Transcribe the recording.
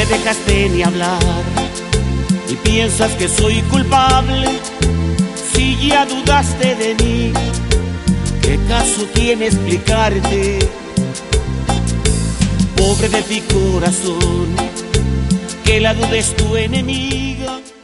me dejaste ni hablar y piensas que soy culpable. Si ya dudaste de mí, ¿qué caso tiene explicarte? Pobre de ti corazón, que la duda es tu enemiga.